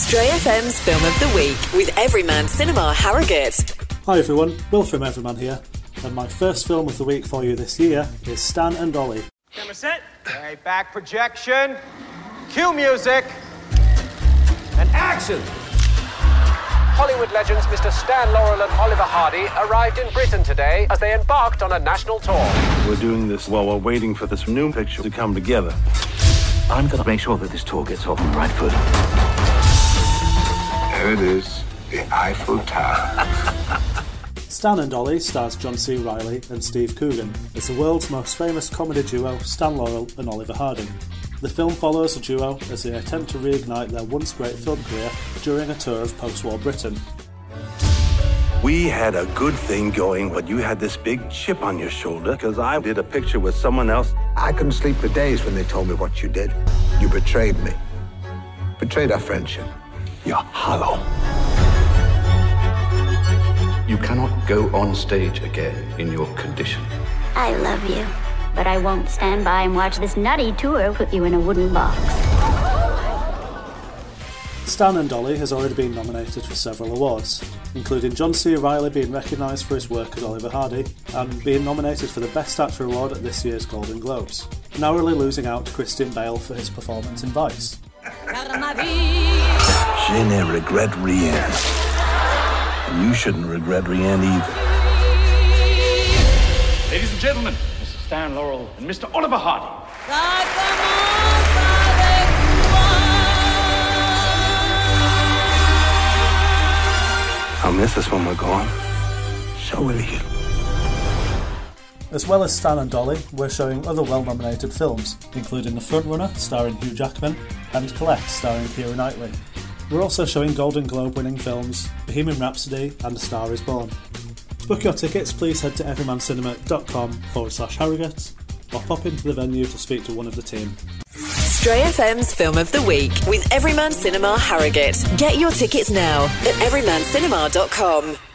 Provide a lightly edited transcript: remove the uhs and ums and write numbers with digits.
Stray FM's Film of the Week with Everyman Cinema Harrogate. Hi everyone, Will from Everyman here, and my first film of the week for you this year is Stan and Ollie. Camera set. Okay, back projection. Cue music. And action! Hollywood legends Mr. Stan Laurel and Oliver Hardy arrived in Britain today as they embarked on a national tour. We're doing this while we're waiting for this new picture to come together. I'm going to make sure that this tour gets off on the right foot. There it is, the Eiffel Tower. Stan and Ollie stars John C. Reilly and Steve Coogan as the world's most famous comedy duo Stan Laurel and Oliver Hardy. The film follows the duo as they attempt to reignite their once great film career during a tour of post-war Britain. We had a good thing going, but you had this big chip on your shoulder because I did a picture with someone else. I couldn't sleep for days when they told me what you did. You betrayed me. Betrayed our friendship. You're hollow. You cannot go on stage again in your condition. I love you, but I won't stand by and watch this nutty tour put you in a wooden box. Stan and Ollie has already been nominated for several awards, including John C. Reilly being recognised for his work as Oliver Hardy and being nominated for the Best Actor award at this year's Golden Globes, narrowly losing out to Christian Bale for his performance in Vice. Je ne regrette rien. And you shouldn't regret rien either. Ladies and gentlemen, Mr. Stan Laurel and Mr. Oliver Hardy. I'll miss us when we're gone. So will you. As well as Stan and Ollie, we're showing other well-nominated films, including The Frontrunner, starring Hugh Jackman, and Colette, starring Keira Knightley. We're also showing Golden Globe-winning films Bohemian Rhapsody and A Star Is Born. To book your tickets, please head to everymancinema.com/Harrogate or pop into the venue to speak to one of the team. Stray FM's Film of the Week with Everyman Cinema Harrogate. Get your tickets now at everymancinema.com.